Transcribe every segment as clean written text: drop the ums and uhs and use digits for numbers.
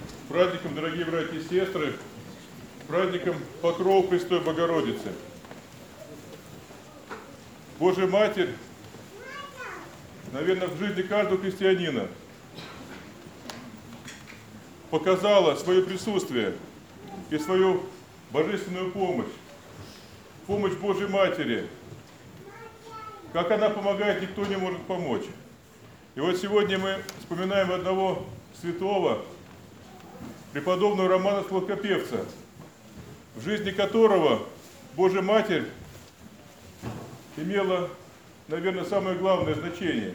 Праздником, дорогие братья и сестры, праздником Покрова Пресвятой Богородицы. Божья Матерь, наверное, в жизни каждого христианина показала свое присутствие и свою божественную помощь, помощь Божьей Матери. Как она помогает, никто не может помочь. И вот сегодня мы вспоминаем одного святого, преподобного Романа Сладкопевца, в жизни которого Божья Матерь имела, наверное, самое главное значение.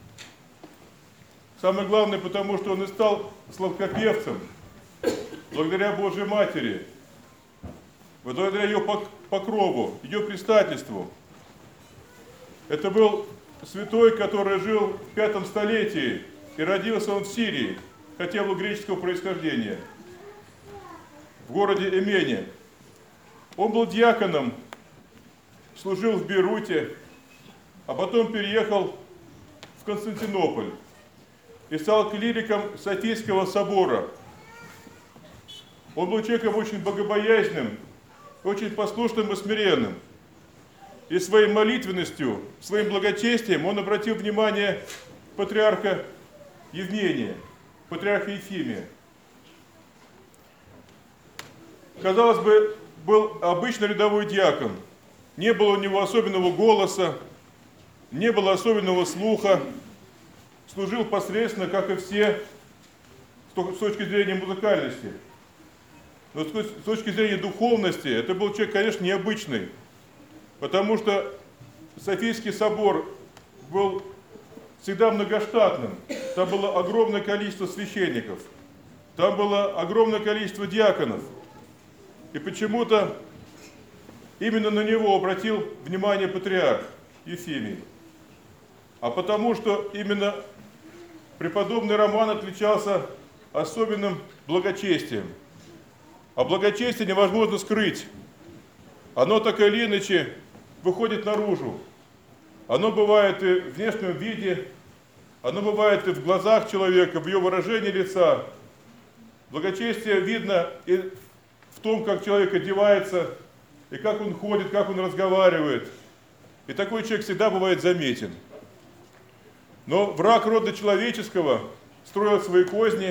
Самое главное, потому что он и стал сладкопевцем благодаря Божьей Матери, благодаря ее покрову, ее предстательству. Это был святой, который жил в 5 столетии, и родился он в Сирии, хотя был греческого происхождения, в городе Эмене. Он был диаконом, служил в Бейруте, а потом переехал в Константинополь и стал клириком Софийского собора. Он был человеком очень богобоязненным, очень послушным и смиренным. И своей молитвенностью, своим благочестием он обратил внимание патриарха Евмения, патриарха Ефимия. Казалось бы, был обычный рядовой диакон. Не было у него особенного голоса, не было особенного слуха. Служил посредственно, как и все, с точки зрения музыкальности. Но с точки зрения духовности, это был человек, конечно, необычный. Потому что Софийский собор был всегда многоштатным. Там было огромное количество священников. Там было огромное количество диаконов. И почему-то именно на него обратил внимание патриарх Ефимий. А потому что именно преподобный Роман отличался особенным благочестием. А благочестие невозможно скрыть. Оно так или иначе выходит наружу. Оно бывает и в внешнем виде, оно бывает и в глазах человека, в ее выражении лица. Благочестие видно и в том, как человек одевается, и как он ходит, как он разговаривает. И такой человек всегда бывает заметен. Но враг рода человеческого строил свои козни,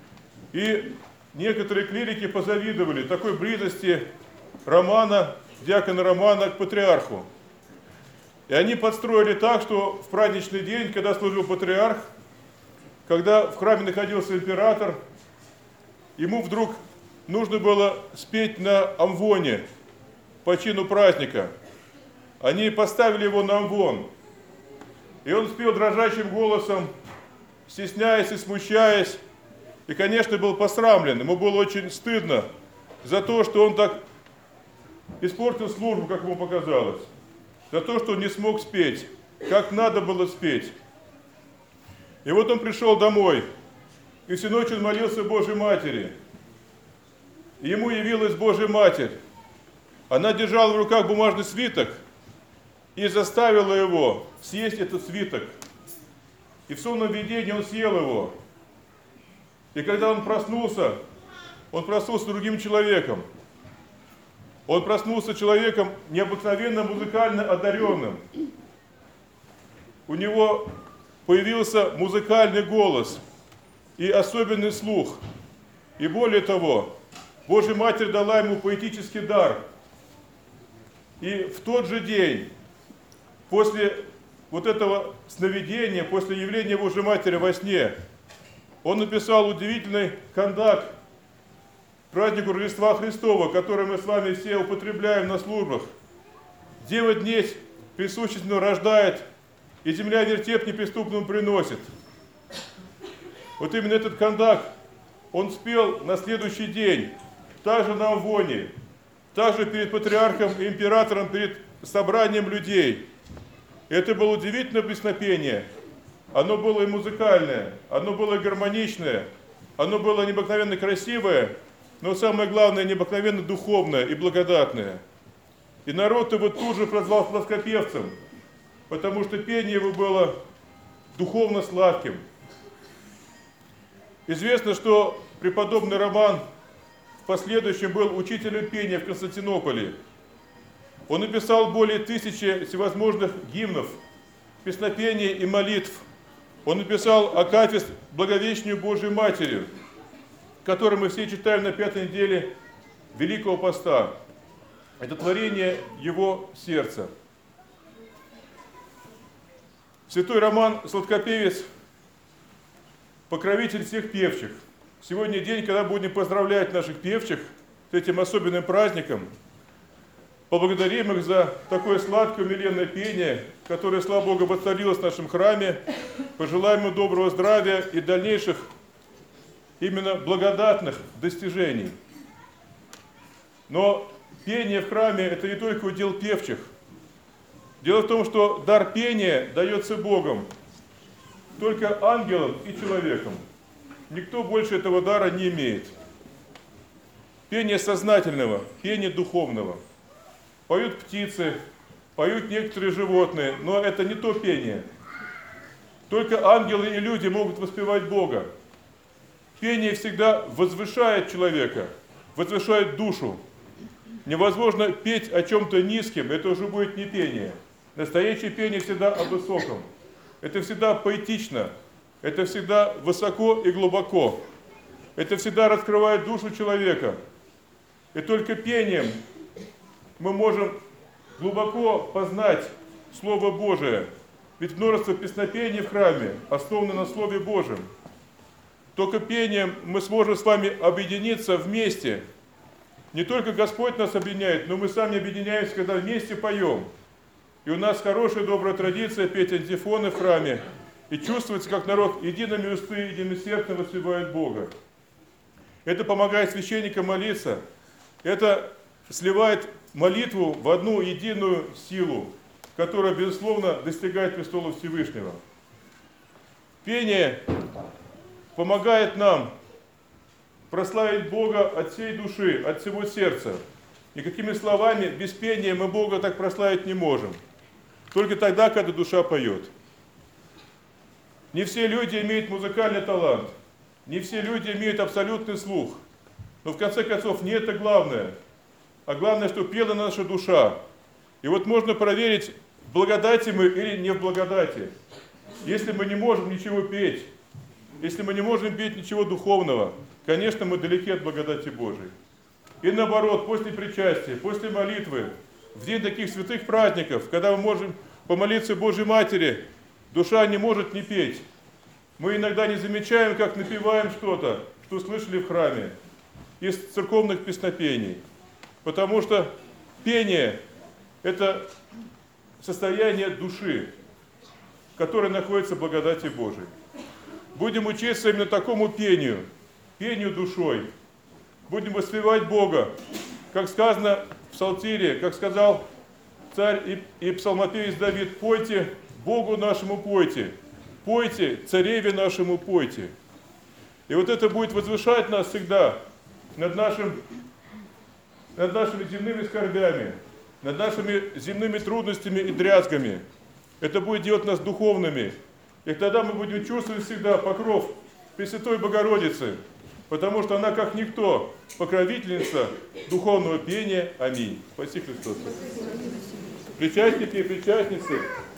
и некоторые клирики позавидовали такой близости Романа, диакона Романа, к патриарху. И они подстроили так, что в праздничный день, когда служил патриарх, когда в храме находился император, ему вдруг нужно было спеть на амвоне по чину праздника. Они поставили его на амвон. И он спел дрожащим голосом, стесняясь и смущаясь. И, конечно, был посрамлен. Ему было очень стыдно за то, что он так испортил службу, как ему показалось. За то, что он не смог спеть, как надо было спеть. И вот он пришел домой. И всю ночь он молился Божьей Матери. И ему явилась Божья Матерь. Она держала в руках бумажный свиток и заставила его съесть этот свиток. И в сонном видении он съел его. И когда он проснулся другим человеком. Он проснулся человеком необыкновенно музыкально одаренным. У него появился музыкальный голос и особенный слух. И более того, Божья Матерь дала ему поэтический дар. И в тот же день, после вот этого сновидения, после явления Божьей Матери во сне, он написал удивительный кандак к празднику Рождества Христова, который мы с вами все употребляем на службах. Дева днесь присущественно рождает, и земля вертеп неприступным приносит. Вот именно этот кандак он спел на следующий день, также на амвоне, также перед патриархом и императором, перед собранием людей. И это было удивительное песнопение. Оно было и музыкальное, оно было и гармоничное, оно было необыкновенно красивое, но самое главное, необыкновенно духовное и благодатное. И народ его тут же прозвал сладкопевцем, потому что пение его было духовно сладким. Известно, что преподобный Роман в последующем был учителем пения в Константинополе. Он написал более 1000 всевозможных гимнов, песнопений и молитв. Он написал акафист Благовещению Божией Матери, который мы все читаем на 5-й неделе Великого Поста. Это творение его сердца. Святой Роман Сладкопевец, покровитель всех певчих. Сегодня день, когда будем поздравлять наших певчих с этим особенным праздником. Поблагодарим их за такое сладкое умиленное пение, которое, слава Богу, воцарилось в нашем храме. Пожелаем им доброго здравия и дальнейших именно благодатных достижений. Но пение в храме – это не только удел певчих. Дело в том, что дар пения дается Богом только ангелам и человекам. Никто больше этого дара не имеет. Пение сознательного, пение духовного. Поют птицы, поют некоторые животные, но это не то пение. Только ангелы и люди могут воспевать Бога. Пение всегда возвышает человека, возвышает душу. Невозможно петь о чем-то низком, это уже будет не пение. Настоящее пение всегда о высоком. Это всегда поэтично, это всегда высоко и глубоко. Это всегда раскрывает душу человека. И только пением мы можем глубоко познать Слово Божие. Ведь множество песнопений в храме основано на Слове Божьем. Только пением мы сможем с вами объединиться вместе. Не только Господь нас объединяет, но мы сами объединяемся, когда вместе поем. И у нас хорошая, добрая традиция петь антифоны в храме. И чувствуется, как народ едиными устами, единым сердцем воспевает Бога. Это помогает священникам молиться. Это сливает молитву в одну единую силу, которая, безусловно, достигает престола Всевышнего. Пение помогает нам прославить Бога от всей души, от всего сердца. Никакими словами, без пения мы Бога так прославить не можем. Только тогда, когда душа поет. Не все люди имеют музыкальный талант. Не все люди имеют абсолютный слух. Но в конце концов не это главное. А главное, что пела наша душа. И вот можно проверить, в благодати мы или не в благодати. Если мы не можем ничего петь, если мы не можем петь ничего духовного, конечно, мы далеки от благодати Божией. И наоборот, после причастия, после молитвы, в день таких святых праздников, когда мы можем помолиться Божьей Матери, душа не может не петь. Мы иногда не замечаем, как напеваем что-то, что слышали в храме, из церковных песнопений. Потому что пение – это состояние души, которое находится в благодати Божией. Будем учиться именно такому пению, пению душой. Будем воспевать Бога, как сказано в Псалтире, как сказал царь и псалмопевец Давид: «Пойте Богу нашему, пойте, пойте цареве нашему, пойте». И вот это будет возвышать нас всегда над нашими земными скорбями, над нашими земными трудностями и дрязгами. Это будет делать нас духовными. И тогда мы будем чувствовать всегда покров Пресвятой Богородицы, потому что она, как никто, покровительница духовного пения. Аминь. Спаси Христос. Причастники и причастницы,